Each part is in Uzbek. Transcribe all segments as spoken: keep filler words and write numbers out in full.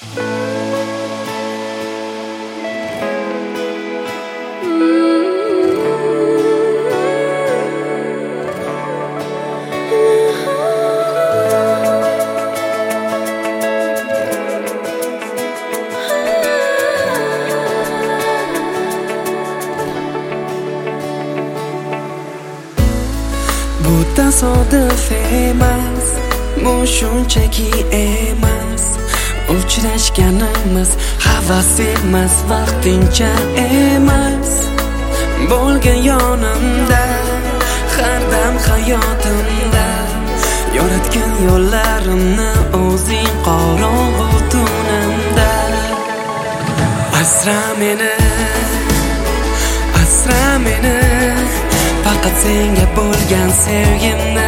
Bu tasodif emas, bu shunchaki emas. Uchrashganimiz havas emas, vaqtincha emas. Bo'lgan yonimda, har dam hayotimda. Yoritgan yo'llarimni o'zing qorong'u tunimda. Asra meni, asra meni, faqat senga bo'lgan sevgimni.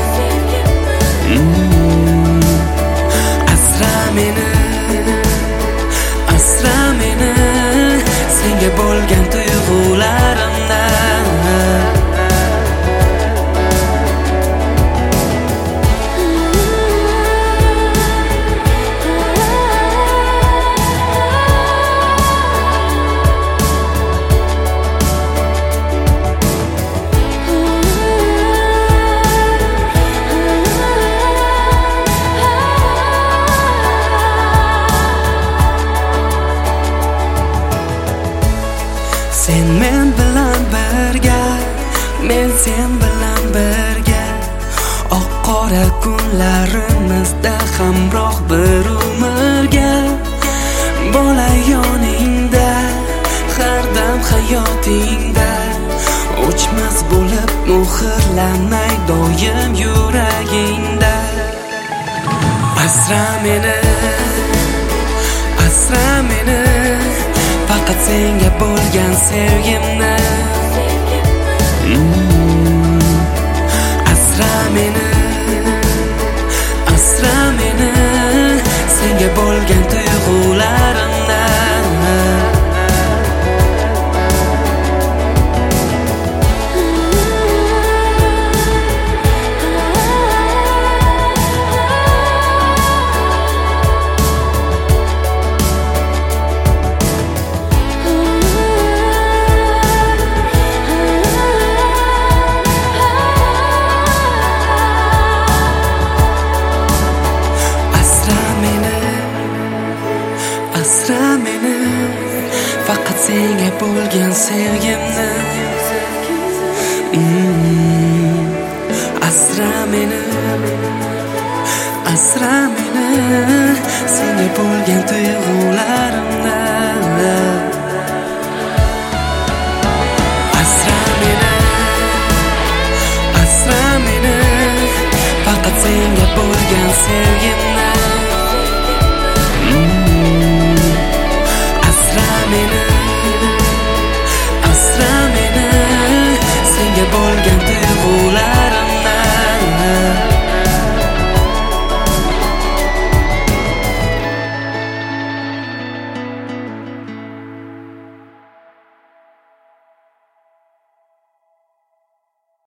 mm. Asra meni, asra meni, senga bo'lgan tuyg'ularimni. Sen men bilan birga, men sen bilan birga. Oq qora kunlarimizda hamroh bir umrga. Bo'lay yoningda, har dam hayotingda. O'chmas bo'lib muhrlanay doim yuragingda. Asra meni, asra meni, faqat senga bo'lgan sevgimni. mm. Asra meni, asra meni, senga bo'lgan tuyg'ularimni. Asra meni, faqat senga bo'lgan sevgimni. mm. Asra meni, asra meni, senga bo'lgan tuyg'ularimni. Asra meni, asra meni, faqat senga bo'lgan sevgimni.